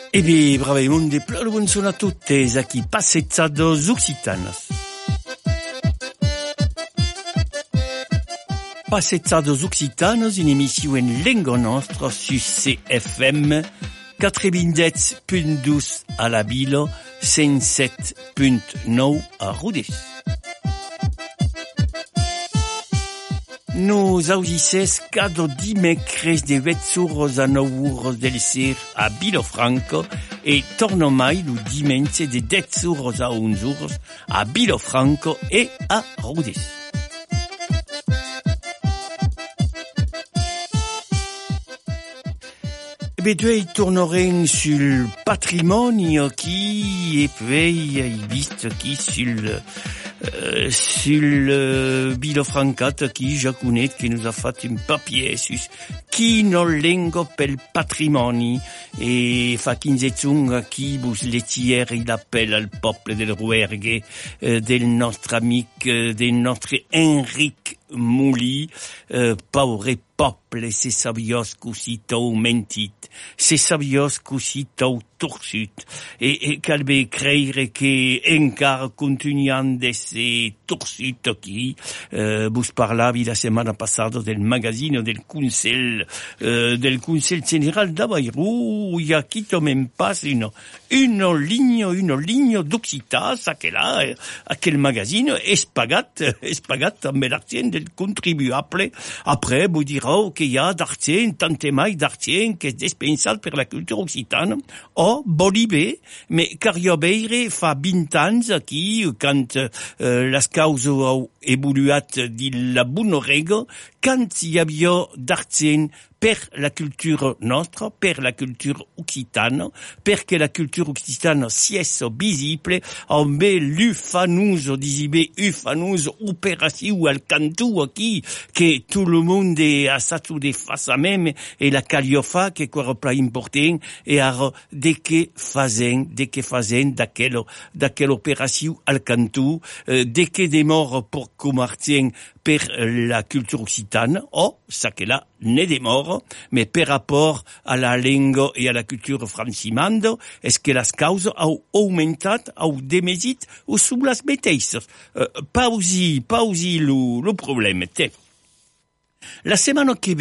E beh, bravemente, buongiorno a tutti, a chi Passezados Occitanos. Passezados Occitanos, une émission en langue nostra sur CFM 97.12 à la Bilo, 107.9 à Rodez. Nos audices cada dimecres de 8 a 9 del ser a Vilafranca e torno mai lo dimense de 10 a 11 a Vilafranca e a Rodez. E beh, noi torneremo sul patrimonio qui e poi hai visto qui sul Vilafranca qui je connais qui nous a fait un papier sur qui non lengo pel patrimonio e fa 15 zunga qui bus letière il appelle al peuple del Rouergue del nostre amic del nostre Enric Mouli pauvre peuple c'est sabios cusito mentit c'est sabios cusito torsut e calbe creire che encara continuando esse torsut qui bus parlavi la settimana passata del magazzino del Conseil Général d'Avairou y a qui même pas une ligne d'Occità ça che là a quel magazzino es pagat amb l'argent del contribuable après vous dirà qu'il y a d'argent tante mai d'argent que es despensat per la cultura occitana o Bolibé, mais Cariobeire fa 20 ans aquí, quand las causes au evoluat di la buonorega, quand hi havia d'argent per la culture nostra, per la culture occitana, perché la culture occitana si es visible, amb l'ufanuso, disibe ufanuso operatiu al cantu aquí, que tout le monde a satu de face même, et la caliofa, que quoi pla important, et ara de que fazen d'aquel operatiu al cantu, de que demor por comartien per la culture occitane, ça que là, n'est des morts, mais par rapport à la langue et à la culture francimande, est-ce que las causes ont augmentat, ont demesit, ou sous las mateixes? Pausi le problème. La settimana che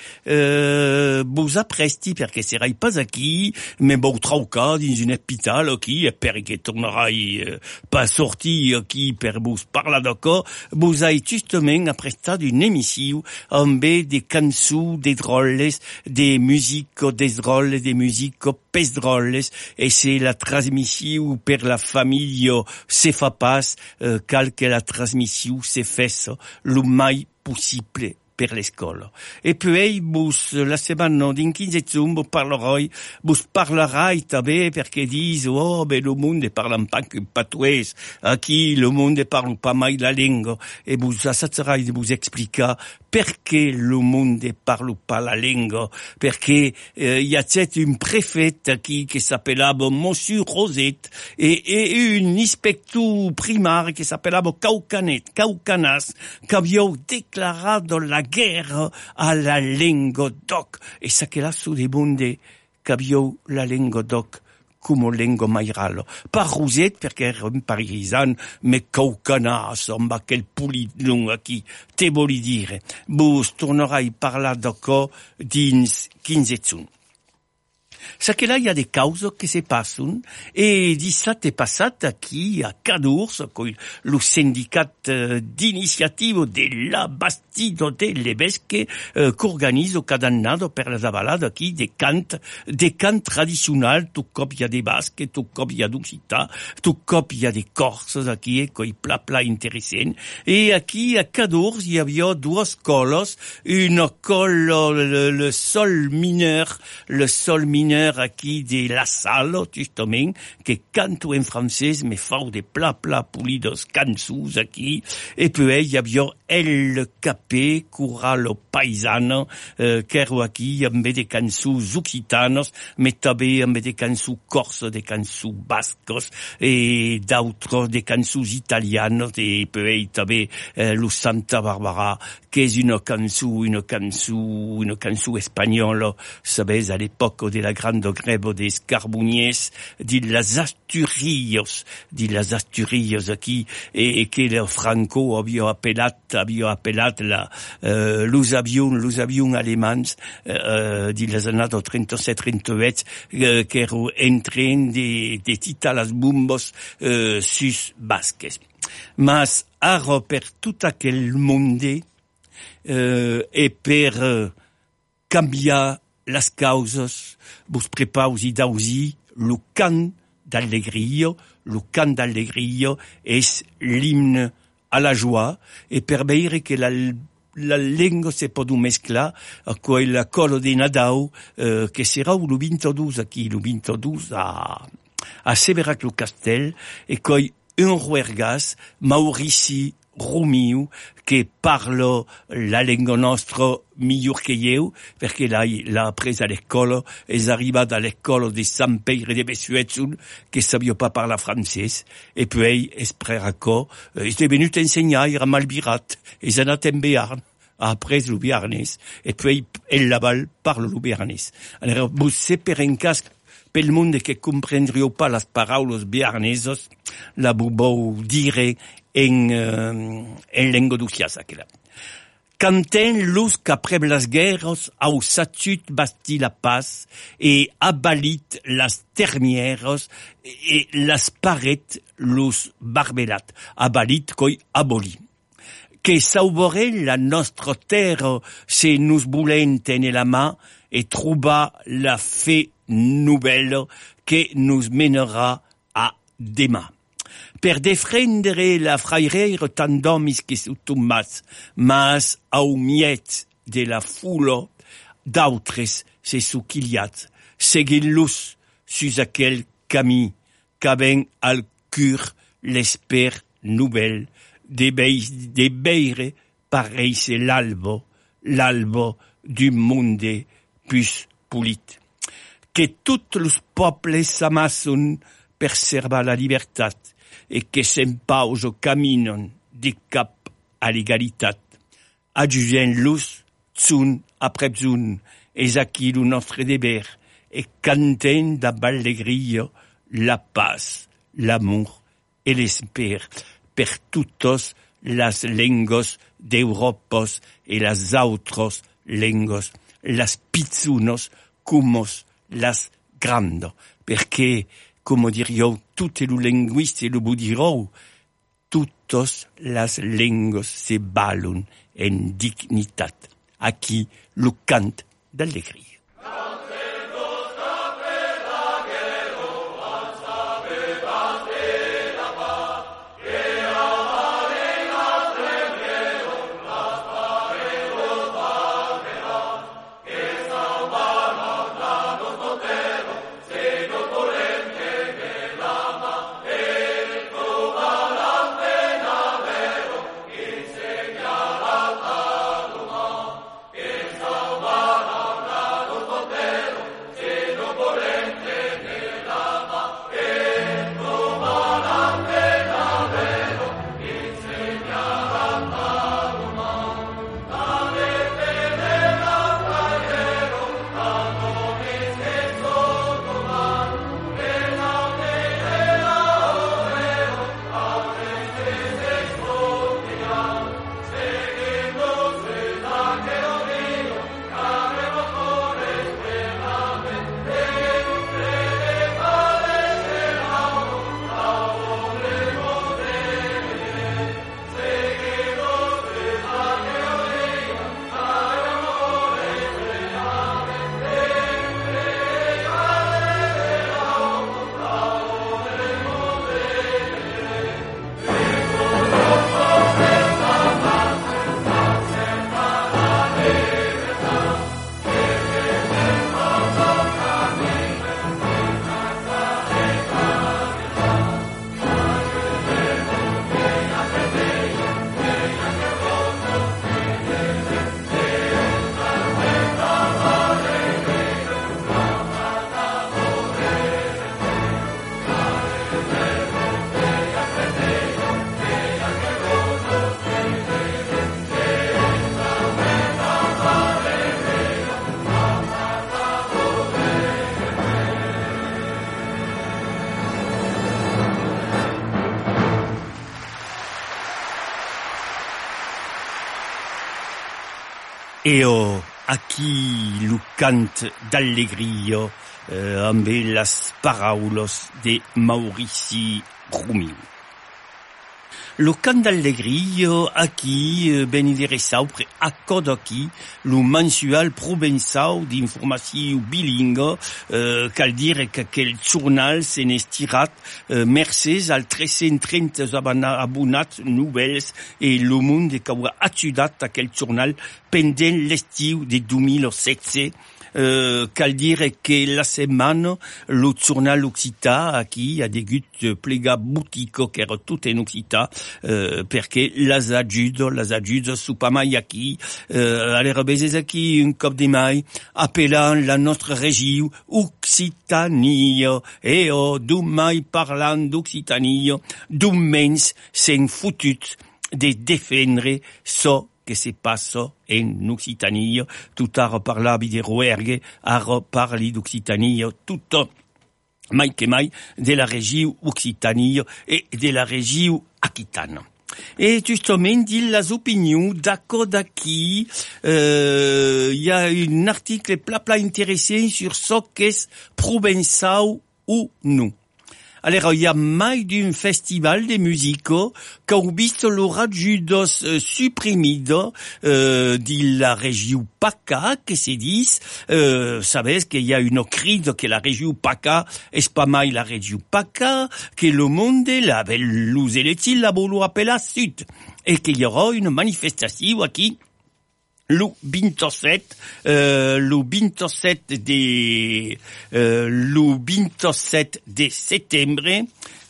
ve vos appresti perché serai pas aquí, mais vos trauca dins un hospital aquí, perché tornerai pas sorti aquí per vos parlar d'acord, vos hai justament apprestat une émission amb des cançons, des drôles, des musiques, des drôles, des musiques pes drôles, et c'est la transmission per la famille se fa pas, cal que la transmission se fes lo mai possible per l'escola. E poi la settimana din 15 vos parlerai també perché dis, le monde parle pas que patois, aquí le monde parle pas mai la lingua, e vos assatzerai de vos explicar perché le monde parle pas la lingua, perché y a un préfet qui s'appellava Monsieur Rosette, et un inspecteur primaire qui s'appellava Caucanas, qui avait déclaré la guerre à la lingua doc. Et ça que là, sous des monde qu'avio la lingua doc come lingua mairalo. Pas Rosette, perché era un parisan, mais Caucanas, amb aquel polilung qui te voli dire. Vos tornerai parlar d'acord dins 15 zun. Ça que là, il y a des causes qui se passent, et dissabte passat aquí a Cadurs, le syndicat d'initiative de la Bastide de l'Ebesque, qu'organise cada annada per la davalada aquí des cants traditionnels, tout comme il y a des basques, tout comme il y a d'Occità, tout comme il y a des Corses aquí, qui pla intéressant. Et aquí a Cadurs, il y avait deux colos, une col, le sol mineur aquí de la Salle, justement, que canto en français, mais fau de pla pulidos cançons aquí, et puis il y avait El Capé, Curalo Paisano, qu'ero aquí, amb de cançons occitanos, mais també amb de cançons corses, de cançons bascos, et d'autres, de cançons italianos, et puis també lo Santa Barbara, que és una cançó espanyola, sabés, à l'époque de la Alejandro Grebo des Carbonies, di las Asturias aquí, e che le Franco avio appellat los avions allemands, di las annato 37-38, che ero entren de tita las bombos, sus basques. Mas aro per tout aquel monde, e per cambiar las causas, vos prepausi dausi, lo cant d'allegria és l'himne a la joie, e per veire que la lingua se pot mesclar a quel colo de Nadal, que serà lo 22 aquí, lo 22 a Severac lo Castell, e coi un ruergas, Maurici Romiu, che parla la lingua nostra miglior che io, perché l'ha presa all'escola, è arrivata all'escola di San Pedro de Bessuetzul, che savia pas parlar francès, e poi espreraco, è venuto a insegnare, era malbirat, è andato in Bearn, ha appreso lo biarnès, e poi el Laval parla lo biarnès. Allora, se per un cas, pel monde che comprendrio pas las paraules biarnesos, la bubou dire en lengua d'usiasa que la. Canten luz qu'après las guerras au satut basti la paz et abalit las termieres et las paret los barbelat. Abalit coi aboli. Que sauvore la nostra terra se nous voulem tenir la main et trouver la fe nouvelle que nous mènera a demain. Per defrendere la fraireira tan d'homes que su Tomàs, mas au miet de la foula d'autres se suquiliats, seguint-los sus aquel camí qu'aven al cur l'esper nouvel de beire pareix l'albo du monde plus polit. Que tots los pobles s'amasson per servar la libertat, e que s'empauso caminon de cap a l'egalitat. Adjugent-los zun aprep zun, és aquí lo nostre deber, e canten d'alegria la paz, l'amour e l'esper per totes las lengos d'Europos e las autros lengos, las pizzunos cumos las grando, perché como dirio, tutte lo linguiste lo budirou, tutos las lenguas se valon en dignitat. Aquí lo cant d'alegria. Eo aquí lo cant d'allegria amb las paraulos de Maurici Rumiu. Lo cant d'allegria aquí ben interessau pre accod aquí lo mensual provençau d'informació bilingue cal dire que aquel journal se n'è estirat mercès al 330 abonats nouvels e lo monde qu'aura atudat aquel journal pendent l'estiu de 2017. Cal dire que la setmana lo journal occitan aquí a degut plega boutico qu'era tot en occitan perché las ajuda su pa mai aquí allera bezes aquí un cop de mai appelant la nostra regiu Occitania dum mai parlant d'Occitania dum mens s'en fotut de defendre so que se passa en Occitania, tout a parlavi de Rouergue, a parli d'Occitania, tout mai que mai de la regiu Occitania et de la regiu Aquitana. Et justement, dit les opinions d'accord d'aquí, y a un article pla intéressant sur ce qu'est provençal ou non. Alors, il y a mai d'un festival de musique qu'a visto lo rajudos suprimido de la région PACA, que se dit, sabes qu'il y a une cride que la région PACA est pas mal la région PACA, que le monde la los eletti la volu appeler sud, et qu'il y aura une manifestation aquí lo 27 de setembre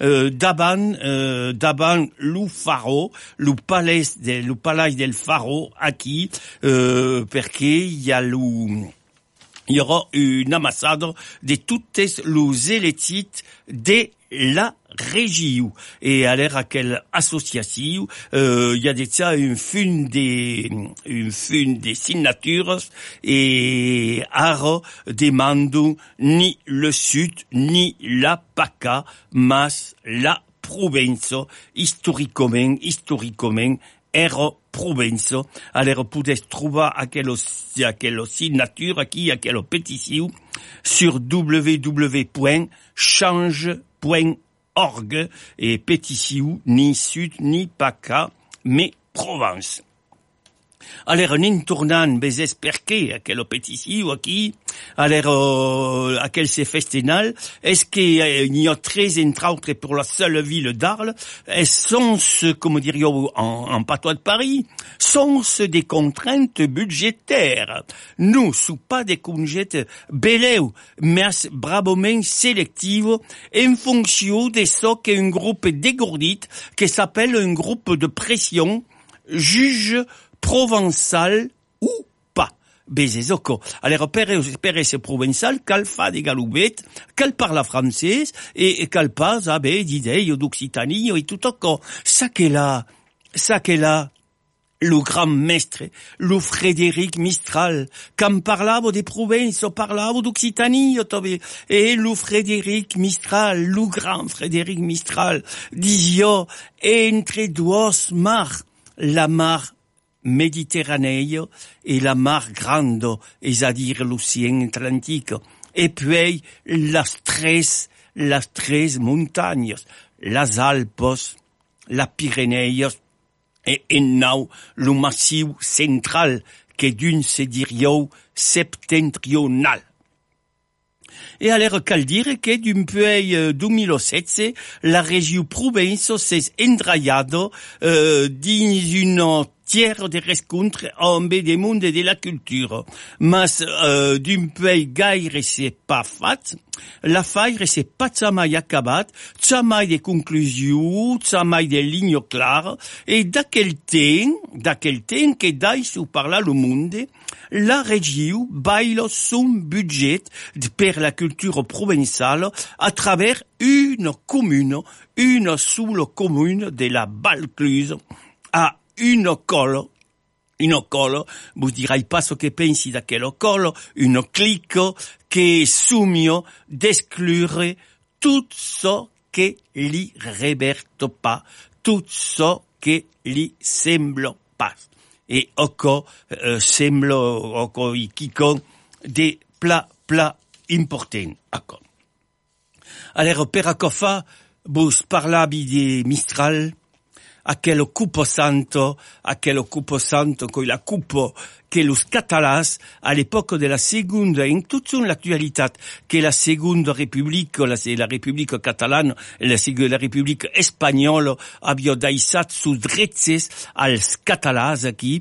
davant lo Faro, lo palais del Faro aquí perché il y aura une ambassade de toutes los eletti de la région. Et à l'ère à quelle association, y a déjà une fune des signatures et ara demandent ni le sud, ni la PACA, mas la province, historiquement, era province. Alors, pouvez trouver aquelle signature, aquí, aquelle pétition, sur www.change.org et pétition ni sud ni PACA, mais Provence. Alors, nin tornant bezes perché aquella pétition aquí, alors aquel se festenal, est-ce qu'il y a 13 entre autres pour la seule ville d'Arles, et sont comme dirions en patois de Paris, sont des contraintes budgétaires. Nous, sous pas des contraintes beleu, mais bravement sélectives, en fonction de ce qu'un groupe dégourdit, qui s'appelle un groupe de pression, juge provençal ou pas. Bezesoko. Alors, per ese provençal, cal fa de galubet, cal parla français, et cal pas, d'idei, d'Occitanie, et tout encore. Ça qu'est là, le grand maître, le Frédéric Mistral, quand parlavo des provinces, parlavo d'Occitanie, et le Frédéric Mistral, le grand Frédéric Mistral, disait, entre deux mars, la mar Méditerranée et la mar grande, c'est-à-dire l'océan Atlantique, et puis las tres montagnes, las Alpes, la Pyrénées, et en le massif central, que d'une se dirait septentrional. Et alors, cal dire que depuis 2007, la région province s'est endraillada dans une terre de rencontre amb des mondes de la culture. Mas depuis gaire c'est pas fait, la faire c'est pas jamais acabat, jamais de conclusions, jamais de lignes claires, et d'aquel temps que d'aille sous parla le monde, la région baille son budget per la culture provençale à travers une seule commune de la Valcluse, à une colle, vous direz pas ce que pensi d'aquelle colle, une clique qui soumio d'exclure tout ce que li reverte pas, tout ce que li semble pas. e oko sembla oko i kikon de pla important. Oko. Alors, per akofa, bus parlabi de Mistral, aquel cupo santo, coi la cupo que los catalans, à l'époque de la seconde, en toute son l'actualité, que la seconde république, la république catalane, la république espagnole, avió daisat sus drets als catalans aquí,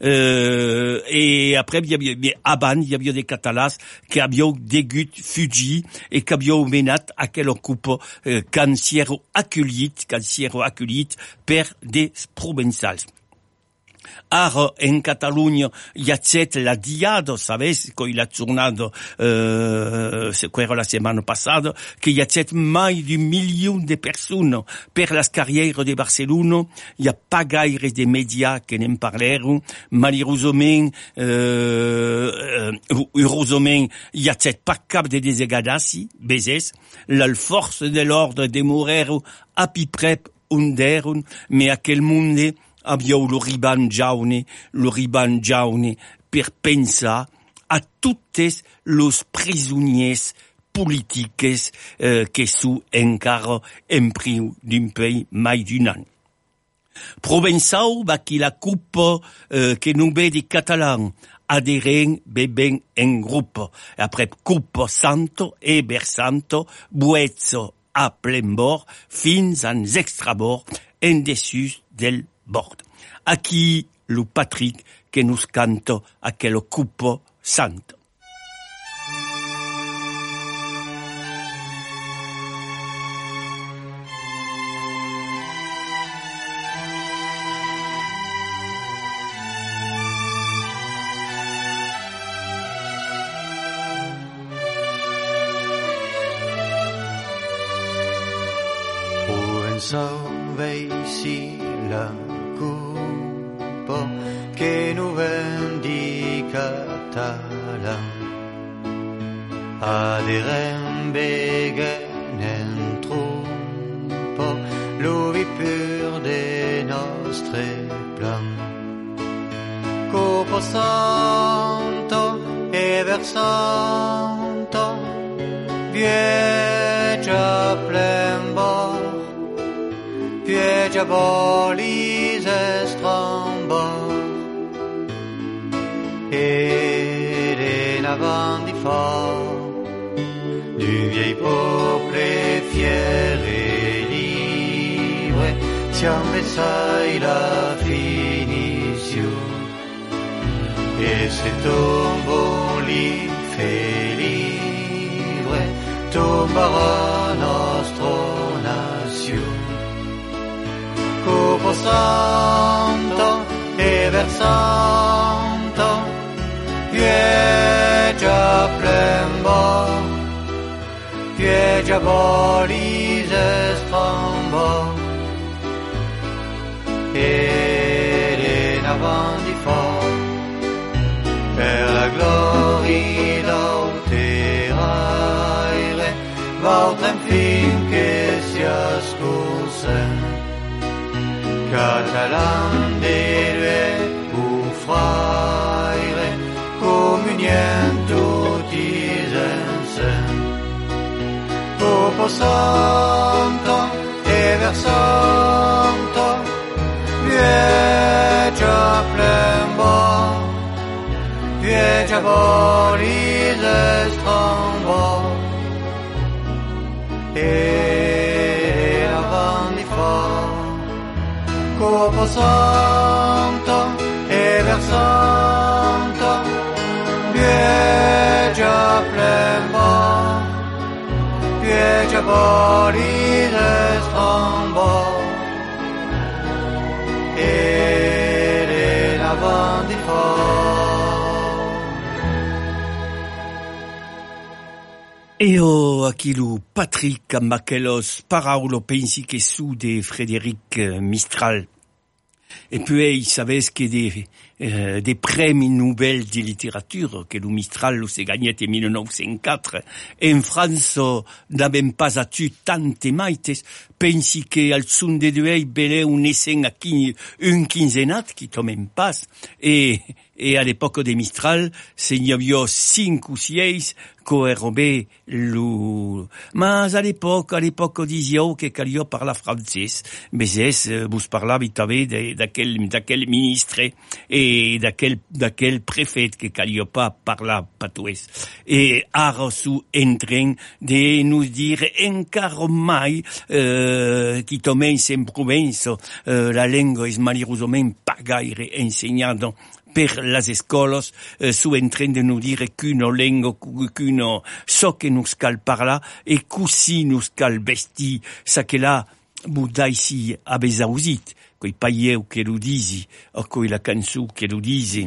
et après, il y avait des catalans qui avió degut fugir et qui avió menat aquel cupo, can siero accueillit per des provençals. Ara, en Catalunya, hi ha set la diada, sabes, que il ha tornado, era la setmana passada, que hi ha set mai d'un milió de persones per les carrieres de Barcelona, hi ha pas gaire de médias que n'en parleron, malheureusament, heureusament, hi ha set pas cap de desegadaci, beses, la força de l'ordre de morer a pi prep un deron, mais aquel monde avió lo riban jaune per pensar a totes los prisonniers politiques que su encara en priu d'un pays mai d'un an. Provençau va qui la coupe que non ve de catalan adheren beben en grupo. Après coupe santo e bersanto, buezzo a plen bord, fins ans extrabord, en dessus del bord. Aquí lo Patrick que nos canto aquel cupo santo. Veisi la cupo che nu vendi catalan aderem begen en truppo lovi pur de nostre plan Copo santo e versanto vieggia plen bord Pieggia bolis estrambor ed en avant di fort du vieil peuple fier et libre siam vesai la finition et se tombo li fait libre tombarà nostro nation Copo santo e versanto pieggia plen bord pieggia bolis estrambor ed en avant di fort per la gloria d'auteraire votre fin che sia scusen Catalan de u fraire communien tutti ensen Popo santo e versanto vieggia plen bord vieggia bolis estrambor e avant di fort Copo santo e versanto pieggia plen bord pieggia bolis estrambor ed en avant di fort Eo aquilo Patrick amb aquelos paraulo pensi que su de Frédéric Mistral. Et puis, savez que des premi Nobel de littérature que le Mistral s'est gagné en 1904 en France n'avem pas atu tante maites, pensi que al sun de duei belé un escena un quinzenat qui tomem pas et à l'époque des Mistral se n'y avait 5 ou 6 coerobé lu mas à l'époque disio que calio parla francès mais vous parlavi també d'aquel ministre et d'aquel préfet que calio pas parla patuès et ara su entren de nous dire encara mai qui tomens en provença la lengua és malheureusament pas gaire ensenyada per las escolas su en train de nous dire qu'uno lengo qu'uno so que nous cal parla e così nous cal vesti sa che la budaisi a besausit coi paieu che lo disi o coi la cançu che lo disi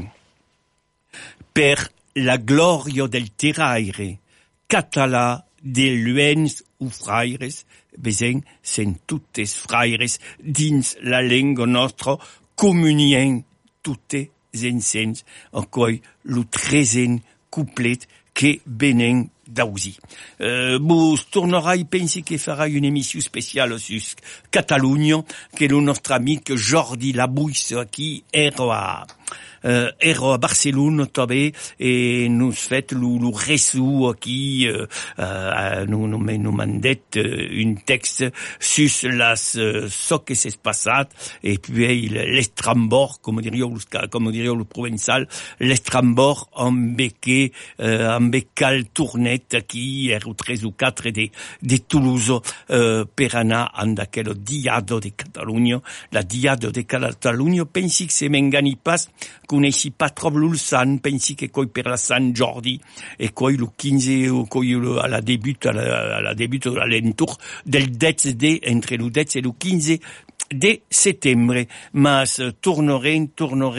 per la gloria del terraire català de luens u fraires besen sen tuttes fraires dins la lengua nostra comunien tutte ensens ancoi lo 13 couplet que venen d'ausi. Vos tornerai, pensi que farai une émission spéciale sur Catalunya, que le nostre amic Jordi Labuix, qui era a Barcelone també et nous fait le reçu qui nous mandet un texte sur las so que s'est passat et puis l'estrambord comme dirait le provençal l'estrambord amb becal tournet qui est au 13 ou 4 de Toulouse per anar en d'aquel diado de Catalunya la diado de Catalunya pensi que se m'engani pas coneixi pas trop l'ulsan, pensi que coi per la Sant Jordi e coi lo 15 o coi a la début de l'entour del 10 de entre lo 10 e lo 15 de settembre, mas tornerem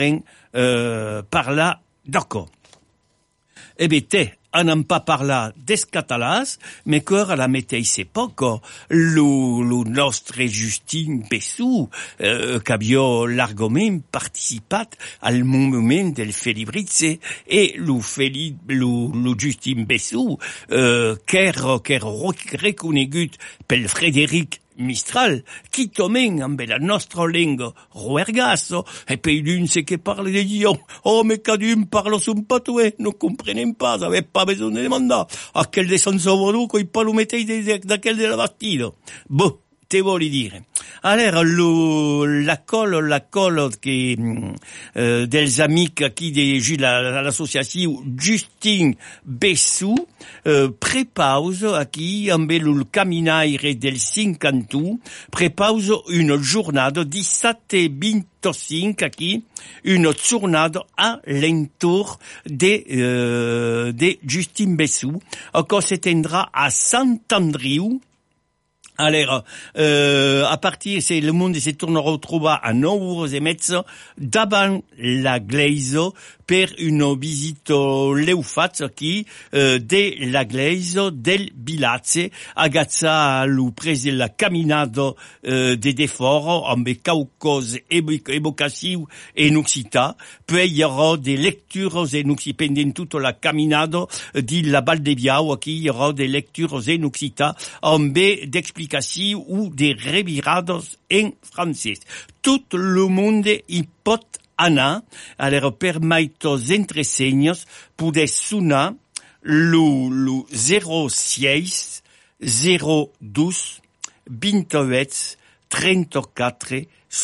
parlar d'accord. E bete n'en pas parlar des catalans, mais cor a la mateixa època, lo nostre Justin Bessou, qu'havia largament participat al moment del Felibritze, e lo Justin Bessou, qu'era reconegut pel Frederic Mistral, qui tomen amb la nostra lengua ruergasso, e poi l'un se che parle de Dion, oh, mais quand un parle son patoué, no comprenem pas, avait pas besoin de demander, a quel descend sobre coi pas lo mettei d'aquel de la Bastida. Bon, te voli dire. Alors, la colle que, dels amics qui de l'associació Justin Bessou, prepause aquí, amb el caminaire del 51, prepause une jornada 17-25 aquí, une jornada a l'entour de Justin Bessou, que se tindrà a Sant-Andriu. Alors, a partir, c'est le monde se tornerà a trobar a 9:30 davant la Gleiso per una visita leufats aquí de la Gleiso del Bilazze, agazza lo pres de la caminada de deforo amb caucos evocatiu en occità, poi hi haurà des lectures en occità, pendent tota la caminada di la Val de Biau, aquí hi haurà des lectures en occità amb d'explicació ou des revirados en francès. Tout le monde hi pot anar, alors per maitos entresenyos poder sonar lo 06 012 28 34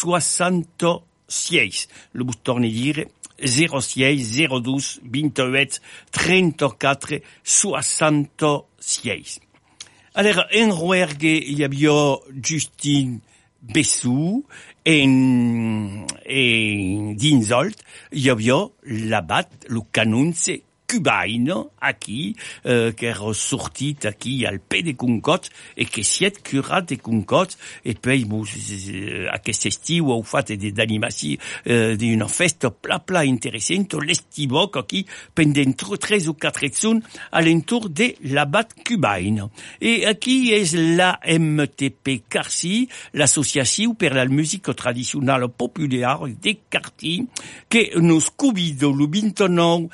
66. Le vous torne a dire 06 012 28 34 66. Alors, en Rouergue, il y avait Justin Bessou, en Dinsolt, il y avait l'abat, le canonce cubaine, aquí, che è sortit aquí al pe de Concot, e che siet curat de Concot, e poi aquest estiu heu fat d'animació d'una festa pla interessante, l'estivoc aquí, pendent 3 o 4 etsun, alentour de l'abat cubaine. E aquí és la MTP Carcí, l'associació per la musica tradicional popular de Carcí, que nos convido el 29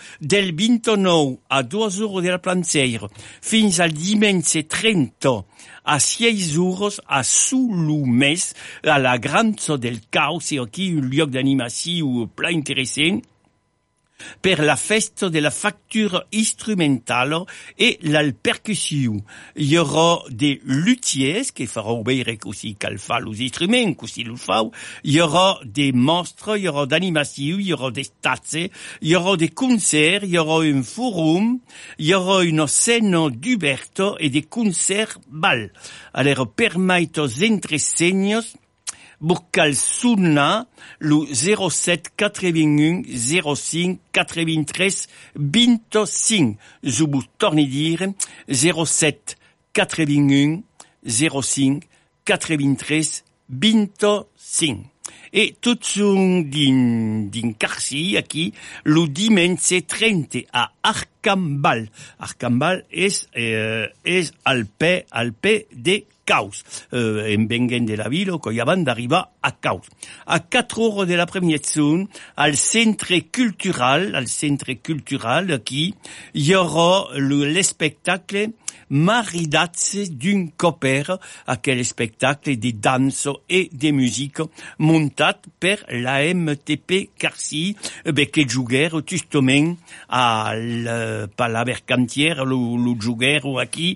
a 2 euros de la Planceira, fins al diumenge 30 a 6 euros a Solomès, a la Grança del Caos, et aquí un lloc d'animació pla interessant, per la festa de la facture instrumentale et la percussion. Il y aura des luthiers qui feront veure aussi cal fa los instruments, aussi lo fau. Il y aura des monstres, il y aura d'animation, il y aura des stats, il y aura des concerts, il y aura un forum, il y aura une scène d'Uberto et des concerts bal. Alors, permaitos entresenyos, Burcal Suna, le 07 81 05 93 25. Je vous torne dire 07 81 05 93 25. Et tout son din Carcí, aquí, le dimanche 30 a Arcambal. Arcambal és al pe de Caus, en venguent de la ville, que avant d'arribar a Caus. A 4 heures de l'après-midi, al centre cultural, aquí, il y aura l'espectacle Maridats d'un coper, aquel spectacle de danse et de musique montat per la MTP Carcí, que juguèrent justament a la Mercantière, le juguèrent aquí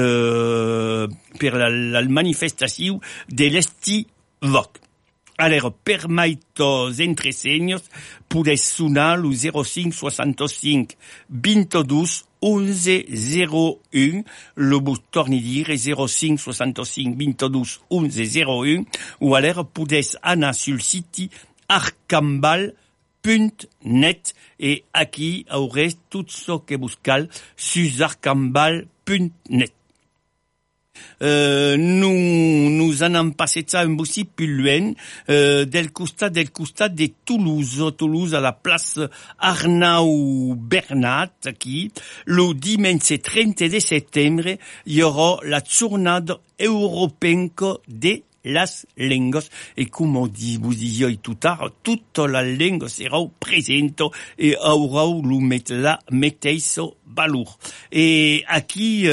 per la manifestació de l'estivoc. Alors, per maitos entresenyos, podes sonar el 05 65 22 11 01, le vos torni dire 05 65 22 11 01, ou alors podes anar sul siti arcambal.net, et aquí aurez tot ce que vos cal sus arcambal.net. Nous en avons passé ça un aussi plus loin, del costat de Toulouse, à la place Arnau Bernat, aquí, le dimanche 30 de septembre, il y aura la jornada européenne de las lenguas, et comme vous disiez tout à l'heure, toute la langue sera présente et aura le metteis valor. Et aquí,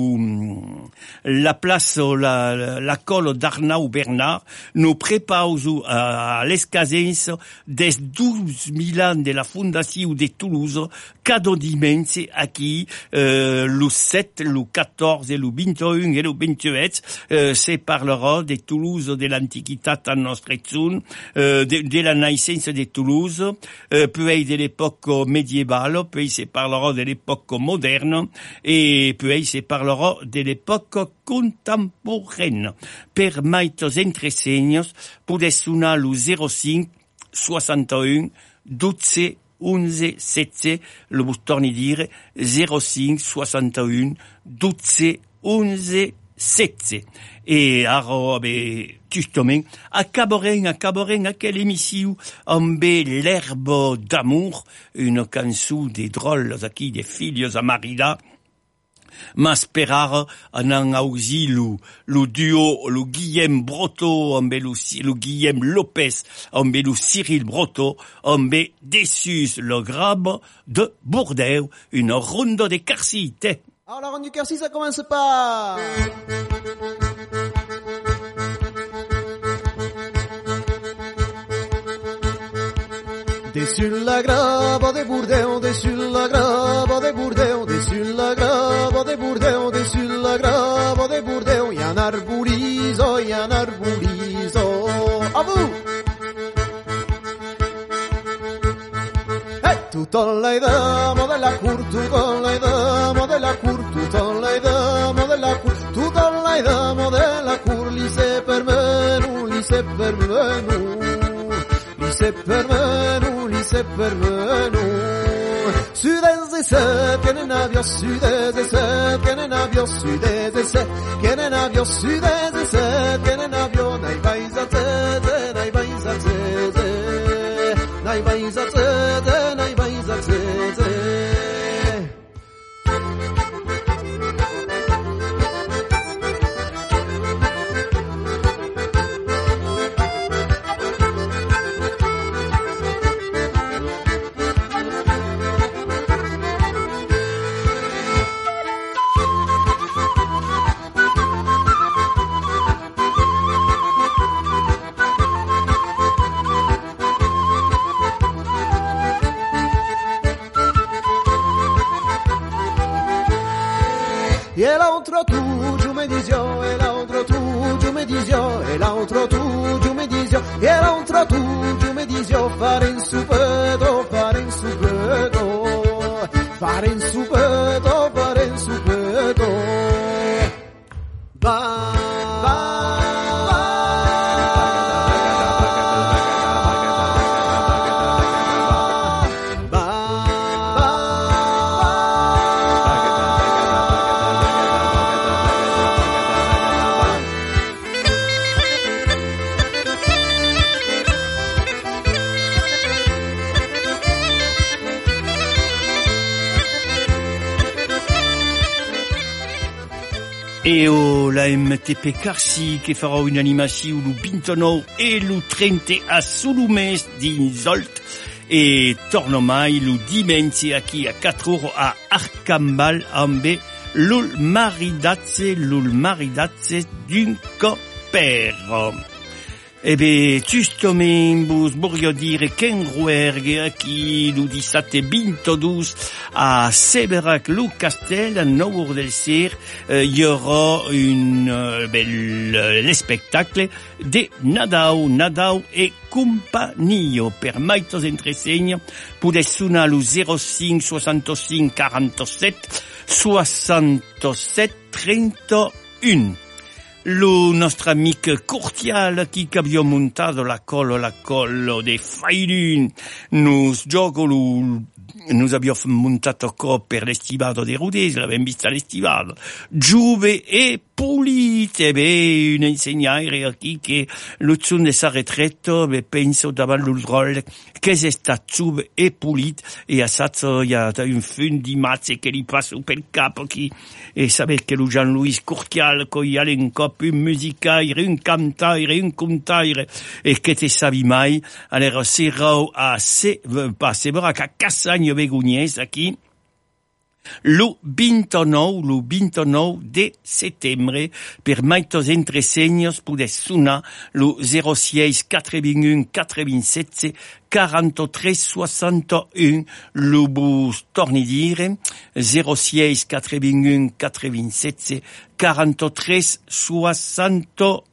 la place, la colle d'Arnau Bernard, nous prépare à l'escasens des 12 000 ans de la fondation de Toulouse, cada dimanche aquí, le 7, le 14, le 21 et le 28, se parlera de Toulouse, de l'Antiquité en nostre zone, de la naissance de Toulouse, puis de l'époque médiévale, puis se parlera de l'époque moderne, et puis se parlera de l'époque contemporaine. Per maitos entresenyos, podes sonar le 05 61 12 11 7, le vos torni dire 05 61 12 11 7. Et alors, justement, acabarem aquella émission amb l'herbe d'amour, une cançó de drôles aquí, de filles a maridar, m'esperar anant ausi le duo, le Guillem Broto amb le Guillem Lopez amb le Cyril Broto amb dessus le grabe de Bordeaux, une ronde de Carcí. Alors la ronde du Carcí, ça commence par... Dessus la grava de Bordeaux, dessus la grava de Bordeaux, dessus la grava de Bordeaux, dessus la grava de Bordeaux, y un arborizo, y un arborizo. A vous! Hey! Tota la dama de la curt, tota la dama de la curt, tota la dama de la curt, tota la dama de la curt, li se permenu, li se permenu. Se permenu, li se permenu. Su des set, che ne navio sudese set, che ne navio sudese set, che ne navio sudese set, che ne navio nei paisa zeze, nei paisa zeze, nei paisa zeze, nei paisa zeze. Et l'autre tout, je me disais, et l'autre tout, je me disais, et l'autre tout, je me disais, et l'autre tout, je me disais, fare in supeto, fare in supeto, fare in supeto, fare in supeto. E la MTP Carsi che farà un'animazione lu 29 e lu 30 a solo mes di Zolt e torno mai lu dimensi a chi a 4 ore a Arcambal ambe l'ul maridazze d'un copero. Ebe, giustamente, voglio dire che in Ruergue, qui lu 17-22 a Seberac, lu Castel, a 9 ore del ser, y aura le spectacle de Nadao e Compagnia. Per maitos entresegna, pude suonare lu 05 65 47 67 31. Lo nostro amico Curtial qui abbiamo montato la collo de Failun nos gioco nous abbiamo montato per l'estivado de Rudesi, l'abbiamo vista l'estivado Giuve e Pulite, un insegnare qui che lo zun de sa retretto penso davanti al rol che è sta Giuve e Pulite e a sazzo y a un fun di mazze che gli passa per il capo chi e sapete che lo Jean-Louis Curtial con gli in cop un musicaire, un cantaire, un contaire e che te savi mai allora serrò a Seberac a Cassagno Begugnese qui lo 29 de settembre per maitos entresegnos pude suona lo 06 81 87 43 61 lo bus torni dire 06 81 87 43 61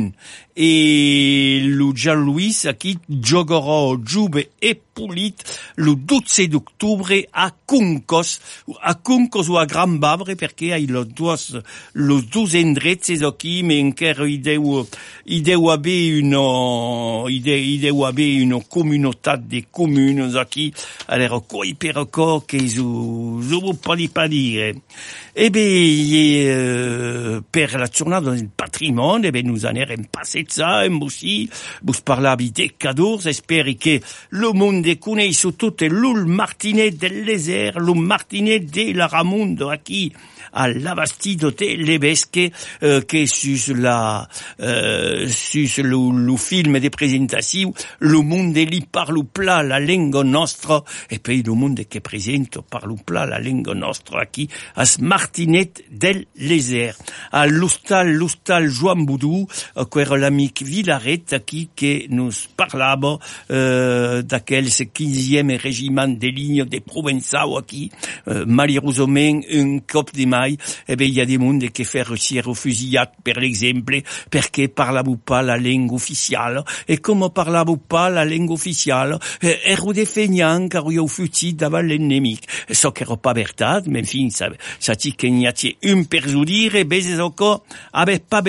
e lo Jean-Louis qui giocherà Giube e Pulit lo 12 d'ottobre a Cuncos o a Gran Babre perché hai los due endrezzi qui mais encara ideu abe una comunità de communes qui allora coi per co che zo pas dire per la giornata del patrimonio nous anerem passezza e bus parlavi de cadeaux speri che lo monde coneisse tutto l'ul Martinet del Lézert, l'ul Martinet de la Ramundo qui a l'avastido de Lebesque che sus le film de presentazione lo monde li parlo pla la lingua nostra e poi lo monde che presento parlo pla la lingua nostra qui a Martinet del Lézert a l'ustal Joan Boudou quero l'amic Villaret qui che nos parlava d'aquel 15e régiment de ligne de Provençal qui malheureusement un cop de mai il y a des monde che fer siero fusillat per l'esemple perché parlavo pas la lingua ufficiale e come parlavo pas la lingua ufficiale ero defegnant car io fugi davant l'ennemic so che ero pas vertat mais fin sa ti che n'y a un per dire bese soco ave pas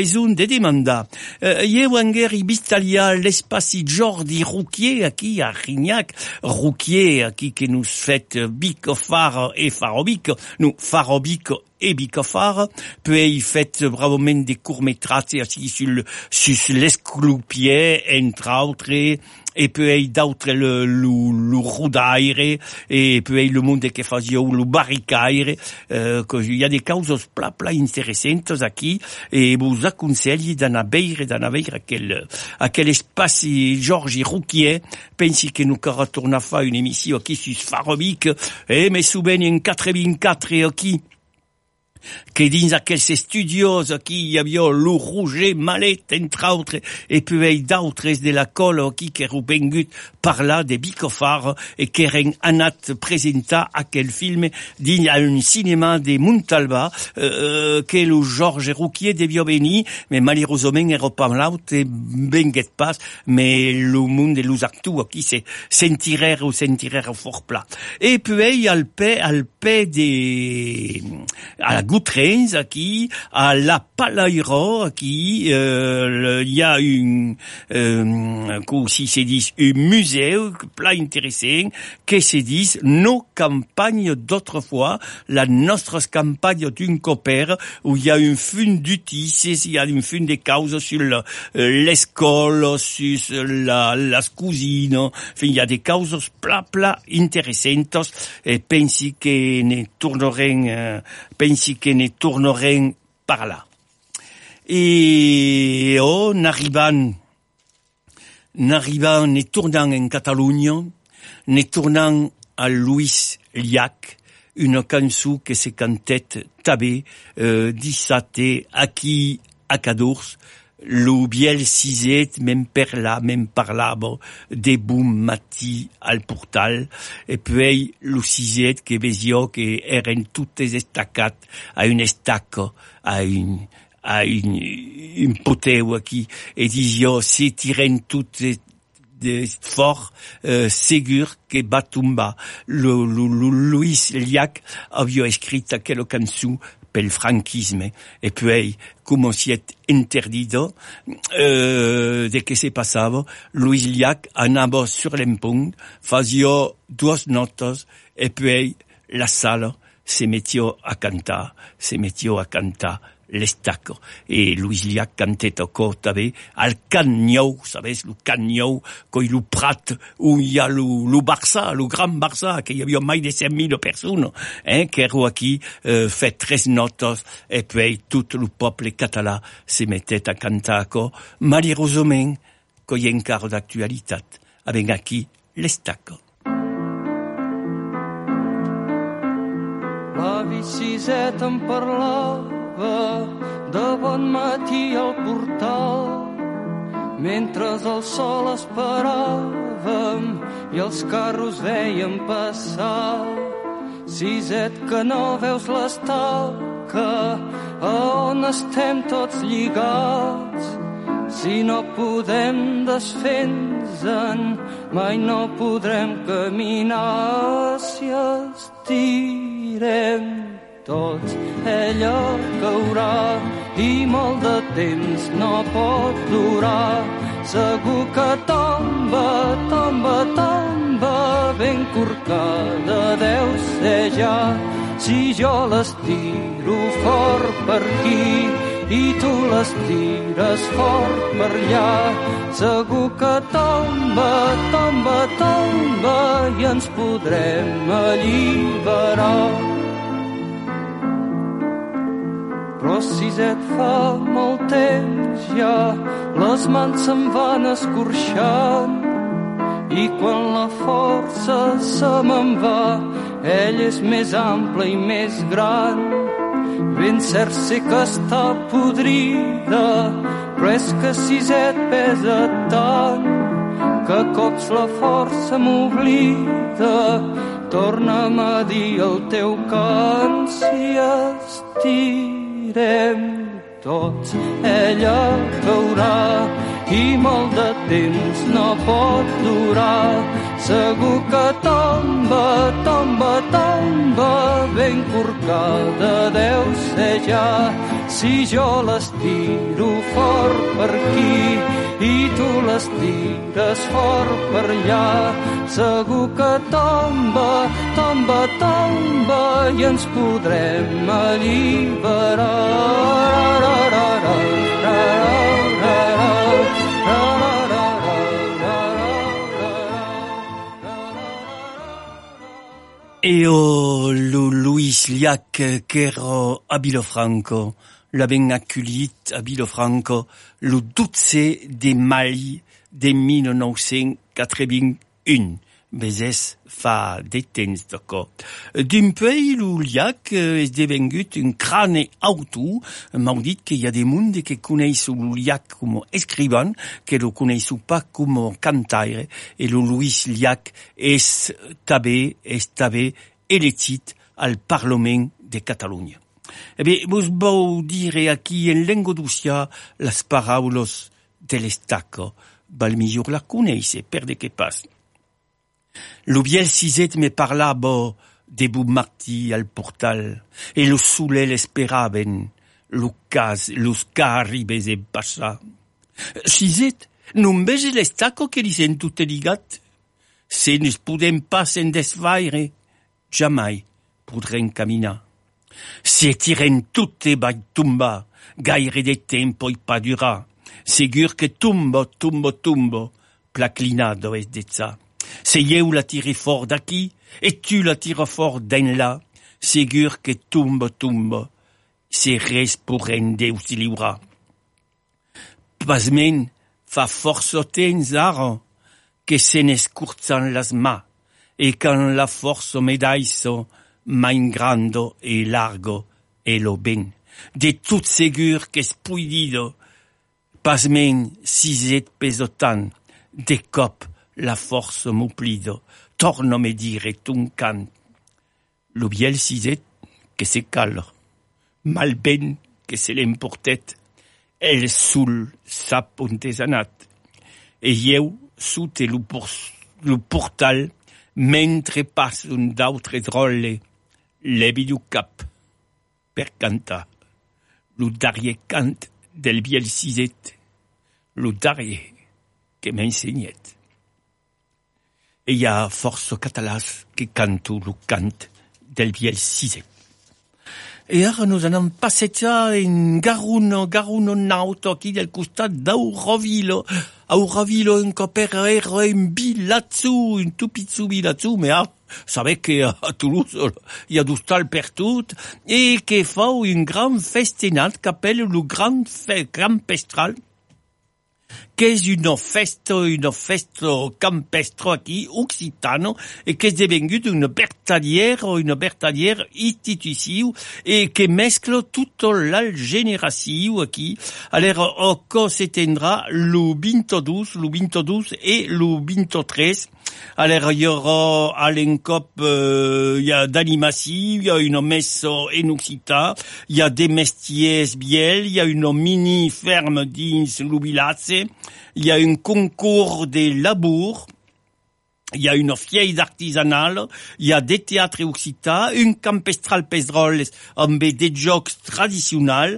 besoin de demandar. Eu angeri bistalia l'espaci Jordi Rouquier aquí a Rignac, Rouquier aquí que nous fait bico far e farobico, nous farobico e bicofar, puis fait bravament des courts-métrages aussi sur l'escloupier, entre autres, et puis d'autres le roudaire, et puis le monde que faisait le barricaire, que il y a des causes pla intéressantes aquí, et vous aconseille d'en veure aquel espace Georges Rouquier, pensi que nous retourne à faire une émission aquí sur Farobic, et me souviens en 84 aquí, que dins aquells studios aquí hi havia lo Roger Malet, entre autres, et puis d'autres de la cola aquí que eren vengut parlar de Bicofar et que eren anat presentar aquel film dins un cinema de Montalba que lo Georges Rouquier devia venir, mais malheureusement era pas laut e venguet pas, mais lo monde de los actors aquí se sentirer fort plat. Et puis al pe de à la Goutrens aquí, à la Palairo aquí, il y a si se dit un musée plein intéressant que se dit nos campagnes d'autrefois, la nostre campagne d'un copère où il y a une fune d'utices, il y a une fune de causes sur l'école, sur la cuisine, enfin il y a des causes pla intéressantes et pensi que ne tournerem par là. Et n'arrivant tournant en Catalunya, ne tournant à Louis Llach, une cançó que se cantait també dissabte aquí a Cadors, lo biel siset même parlava de bon matí al portal, et puis lo siset que vesio que eren totes estacat a un estaca, a un poteu aquí, et disio se tiren toutes fort segur que va tombar. Louis Llach havia escrit aquella cançó pel franquisme, et puis, comme si est interdido, de que se passava, Louis Llach anava sur l'empont, faisia 2 notes, et puis, la salle se mettia a cantar l'estaca. Et Louis Llach cantait encore també al Can Nou, sabes, le Can Nou, coi lo Prat, où il y a le Barça, le grand Barça, qu'il y avait mai de 100.000 personnes, que ero aquí, fait 13 notes, et puis tout le peuple català se mettait a cantar encore, malheureusement, coi encara d'actualitat, avec aquí l'estaca. La biciseta em parlava de bon matí al portal, mentre el sol esperàvem i els carros veiem passar. Siset, que no veus l'estaca a on estem tots lligats. Si no podem desfer-nos-en, mai no podrem caminar. Si estirem tots, ella caurà i molt de temps no pot durar. Segur que tomba ben corcada deu ser ja. Si jo l'estiro fort per aquí i tu l'estires fort per allà, segur que tomba i ens podrem alliberar. Però siset, fa molt temps ja, les mans se'n van escorxant i quan la força se me'n va, ell és més ample i més gran. Ben cert sé que està podrida, però és que siset pesa tant que a cops la força m'oblida. Torna'm a dir el teu cant. Si estirem tots, ella caurà i molt de temps no pot durar. segur que tomba, tomba, tomba, ben corcada deu ser ja. Si jo les tiro fort per aquí i tu les tires fort per allà, segur que tomba, tomba, tomba i ens podrem alliberar. Eo lo Luis Llach qu'ero a Vilafranco, la ben acollit a Vilafranco lo 12 de mai de 1981. Bezès fa de temps d'acord. D'un peu, lo Llach és devengut un crâne auto. M'han dit que hi ha des monde que coneix lo Llach com escrivan, que lo coneix pas com cantaire. Et lo Luis Llach és també elegit al Parlament de Catalunya. Vos vau dire aquí en lengua d'Usia las paraules de l'Estaco. Val millor la conèixer, per de què pas. Lo biel siset me parlava de Bob Martí al portal, e lo soleil l'esperaven, los carribes en passar. Siset, non vege l'Estaco que li sent tutte ligat? Se ne podem pas en desvaire, jamais podrem caminar. Se tiren tutte bai tumba, gaire de tempo i pa durar. Segur que tumbo, placlinado es de ça. Se eu la tire fort d'aquí, et tu la tire fort d'en là, segur que tumbo, se res pourren Déu s'y lliurar. Pasment, fa força temps ara, que se n'escurçan las mà, et quand la força medaiso, main grando e largo, e lo ben. De tout segur qu'es puidido, pasment siset pesotan, de cop la força m'oblido, torno me dire un cant. Lo biel siset que se cal, mal ben que se l'emportet, el sul sap on desanat, e eu sute lo portal, mentre pas un d'autre drolle, levi du cap, per cantar, lo darrier cant del biel siset, lo darrier que m'ensenyet. E hi ha força catalans que canto lo cant del biel siset. E ara nos anem passejar en Garuno nauto aquí del costat d'Aurovilo. Aurovilo en Coperero en Bilatzu, en Tupitzu Bilatzu, mais savez que a Toulouse hi ha d'hostal per tot, e que fa un gran festenat qu'appelle le grand pestral, que és una festa campestre aquí, occitano, e que és devengut una vertadière institució, e que mescla tota la generació aquí. Alors, que se tindrà le 22 et le 23. Alors, hi haurà a l'encop, hi ha d'animació, hi ha una messa en occità, hi ha des mestiers biel, hi ha una mini ferme dins lo vilatge, hi ha un concours de labour, hi ha una fiera artisanal, hi ha des théâtres occità, un campestral pesrol amb des jocs tradicionals,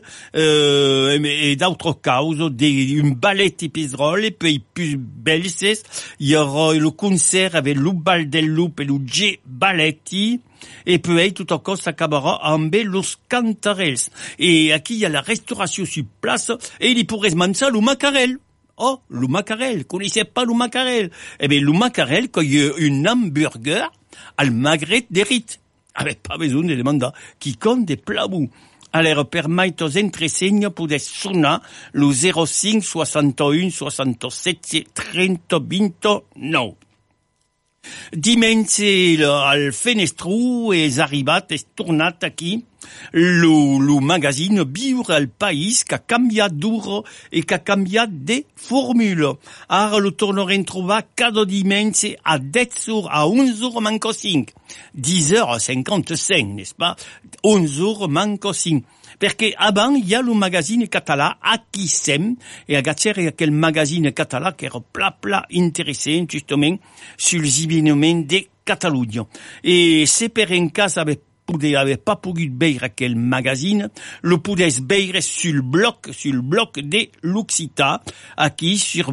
et d'autres causes, un ballet pesrol, et puis plus belses, hi aura le concert avec le bal del loup et le G balletti, et puis tout encore s'acabera amb los cantarels. Et aquí hi ha la restauration sur place, et il pourrait manger le macarel. Oh, le macarel, connaissez pas le macarel? Eh bien, le macarel, quand il y a un hamburger, al magret de riz. Avec pas besoin de demander, qui compte des plats bous. Alors, permettre aux entresegnes pour des sonar le 05 61 67 30 29. Dimensi al fenestru es arribat, es tornat aquí, Lo magazine Viure al País qu'a canviat d'ur e qu'a canviat de formule. Ara lo tornerem trobar cada diumenge a 10h a 11h manco 5. 10h55, n'est-ce pas? 11h manco 5. Perché abans hi ha lo magazine català Aquí Sem, e agacere aquel magazine català che era pla interessant justament suls evenements de Catalunya. E se per en cas avait pas pogut veure aquel magazine, lo podes veure sul blog de l'Occità, aquí sur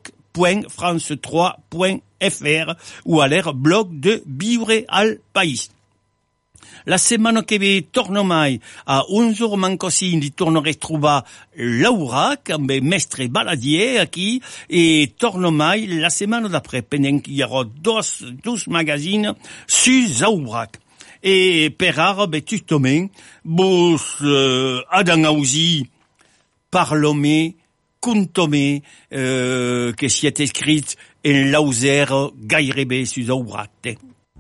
blog.france3.fr ou à l'air blog de Viure al País. La setmana que ve torno mai a 11h manco 5 li torneré trobar l'Aurac amb mestre baladier aquí e torno mai la setmana d'après pendant qu'il y aura dos magazines sus Aurac. E per ara justament vos adan ausi parlome contome que siet escrit en lauser gairebé sus Aurac.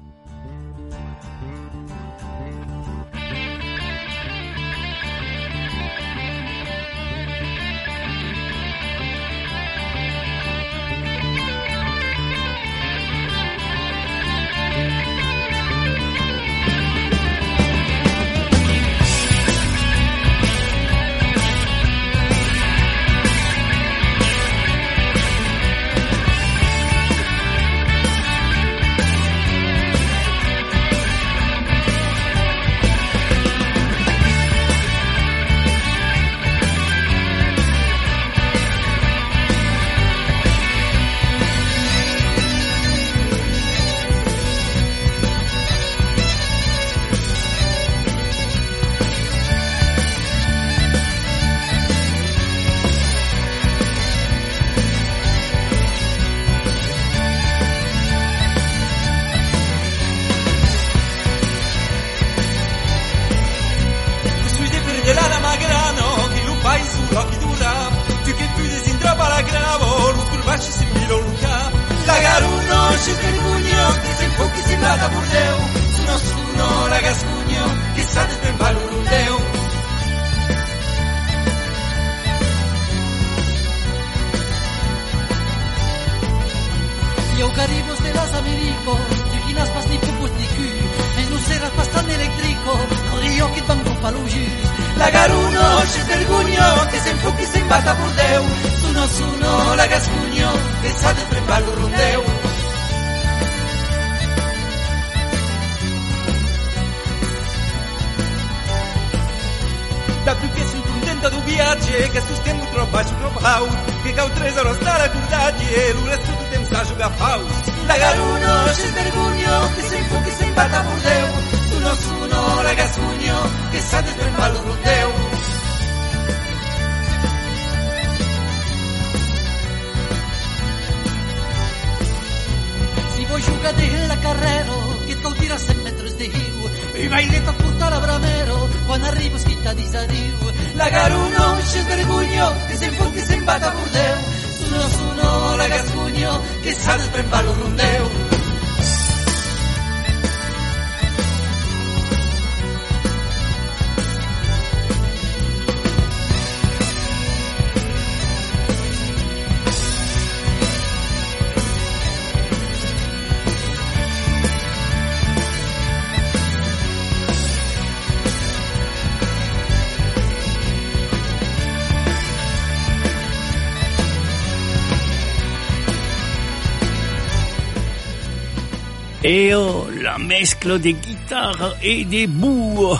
La mescla de guitare e de bou,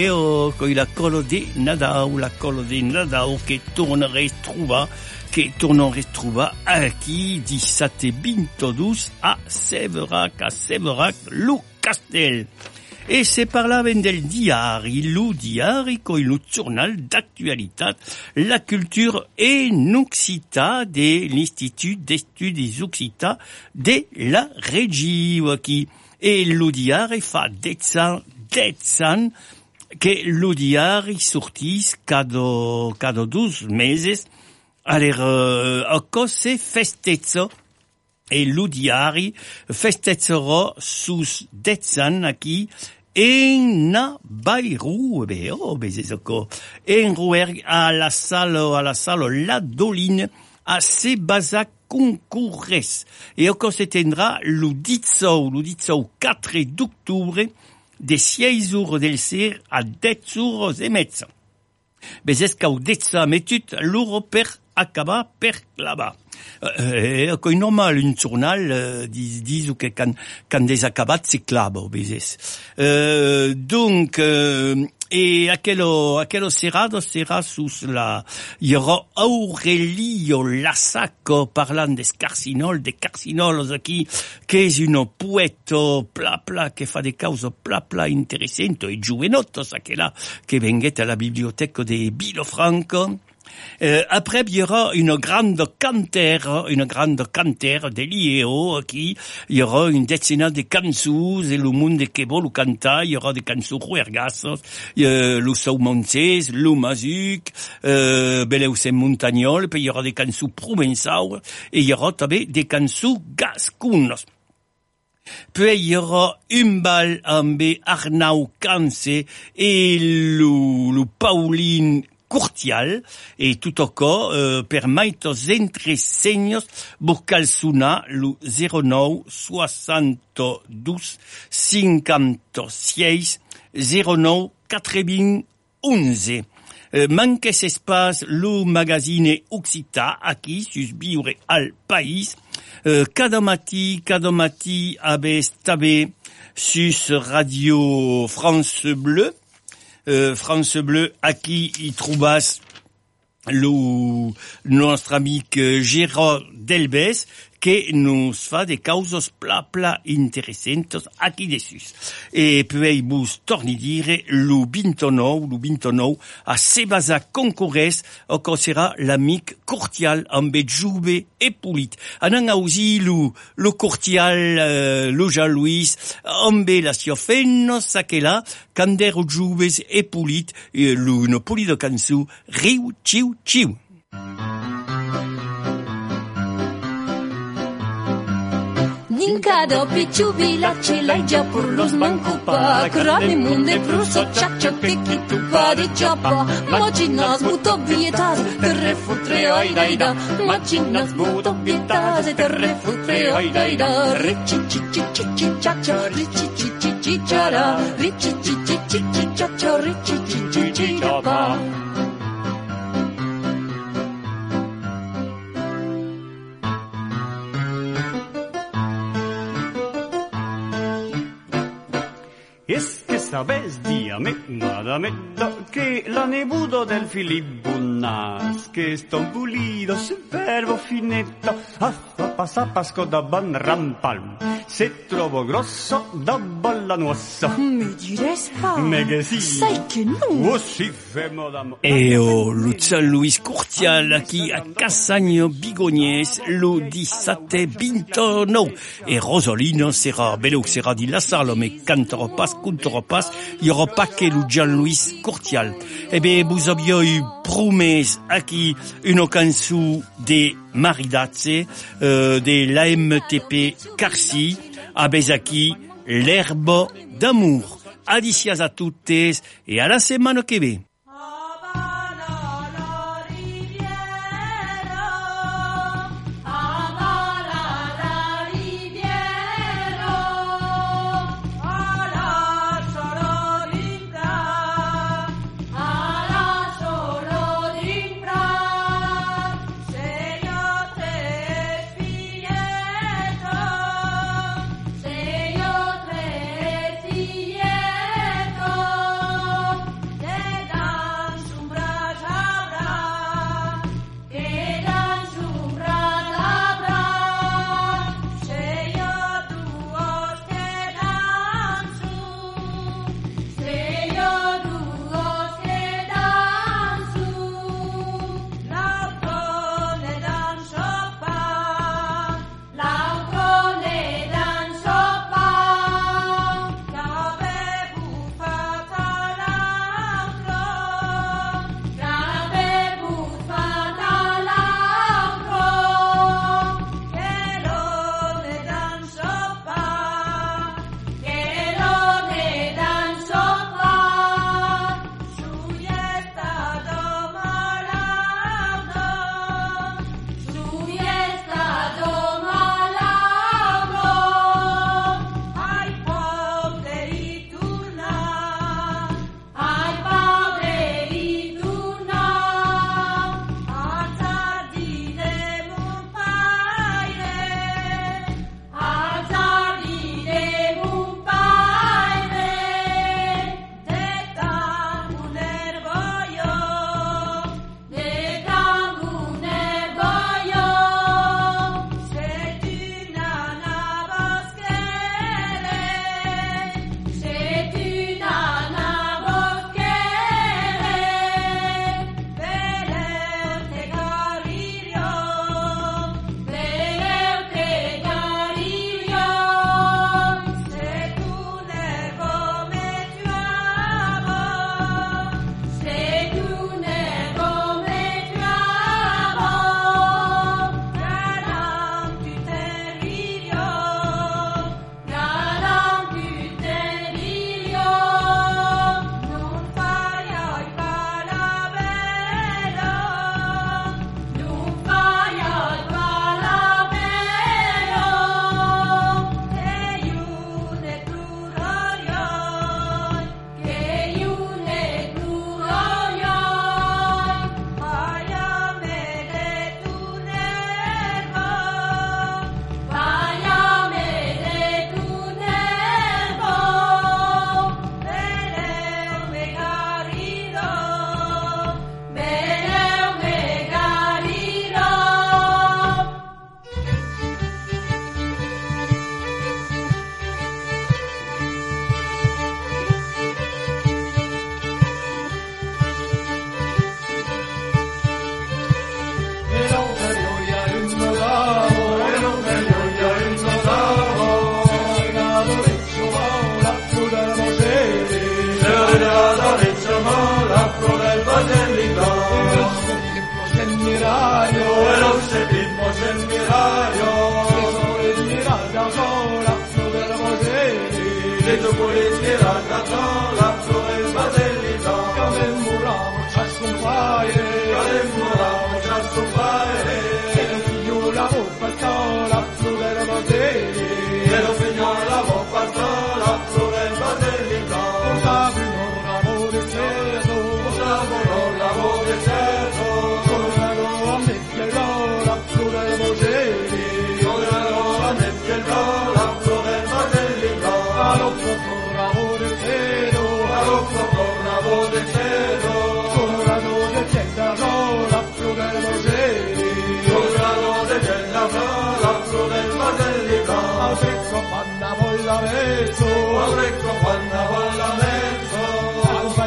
con la colo de Nadal che tornerez trobar aquí 17-22 a Séverac, lo Castel. E se parlaven del diari, con le journal d'actualitat, la culture en Occità de l'Institut d'Estudis Occità de la Région aquí. E lo diari fa 10 ans que lo diari sortis cada 2 meses. Alors, se festezza e lo diari festezzerò sus 10 ans aquí. en na Bayrou, c'est encore, en rouerg à la salle La Doline, à Sebasa concourès. Et encore s'éteindra le 4 d'octobre, des 6 jours del ser à 10 jours et metz. Bezescau detza metut l'euro per acaba per là-bas. È normal un journal dis que quand des acabat c'est clabo bezes. Donc et aquello sera sus la il y aura Aurelio Lassaco parlant des carcinolos aquí que es un poeta pla que fa des causes pla interessantes e juvenottos aquella que venguet à la bibliothèque de Bilofranco. Après, il y aura une grande cantère de l'IEO, qui, il y aura une décennie de cançons, et le monde que vol canta, il y aura des cançons ruergas, le saumontés, le mazuc, beleus en montagnol, puis il y aura des cançons provençaux, et il y aura aussi des cançons gascunos. Puis il y aura un bal avec Arnau Canse et le Pauline Curtial, et tout encore, per maitos entresenyos, buscal suna, le 09 72 56 09 91. Manque espace, le magazine Occita, aquí, sus viure al país, cada matí, abestabe, sus radio France Bleu, aquí y trobas notre ami Gérard Delbes, que nous fa des causos pla interessantes aquí dessus. Et puis vous torni dire le 29 à Sebasa concourès encore sera l'amic Curtial amb Jube et Poulit. Anan aussi le Curtial, le Jean-Louis, amb la Siofenno sakela kander Jubes et Poulit, le Poulit de cançu riu chiu. Nincado pichubila chilaya por los mancupa Krani munde pruso chacho tiki tupa de chapa Machinas buto vietas te refutre oidaida Machinas buto vietas te refutre oidaida Richichichichichi chacho richichichichichara Richichichichichi chacho richichichichichapa. Es que sabes, díame, madameta, que la nebudo del Filippunas, que es ton pulido, superbo finetto, pasapasco da ban rampalm, se trovo grosso da balla nuossa. Mi direspa? Me che sì. Sai che no? Oh sì, femo da mo. Le Saint-Louis Curtial, aquí à Cassagno Bigognes, le 17-29. Et Rosolino sera di la salle, mais cantera pas, il y aura pas que le Jean-Louis Curtial. Eh bien, vous aviez promis aquí une cançon de Maridazze, de l'AMTP Carcy, avec aquí l'herbe d'amour. Adicias a toutes et à la semaine que vient. Da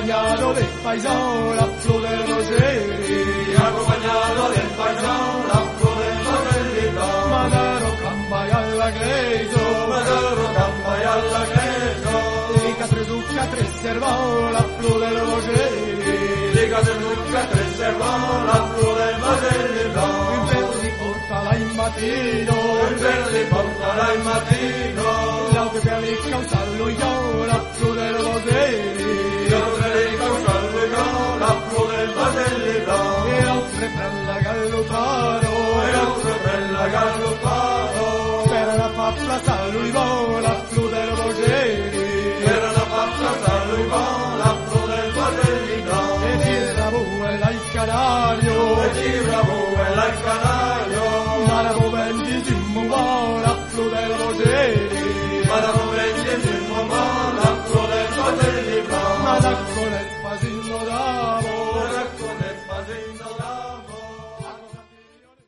acompañado del paisano, la flor del roseri, acompañado del paisano, la flor del roserito, Madaro camba y alla greso, Maduro campa y alla greso, y catre servó la flor del roseri, diga se nunca te servó la flor del roserito, in verde portala in mattino, il verde portala il mattino, l'auto per il causallo io, la flor del roseri, io predico un salvo la flor del roserito, e altre per la galloparo, e altre per la galloparo, per la papla salvo la flor del roseri, era la faccia salvo la flor del roserito, e il rabo e il canario, e il rabo e la canale,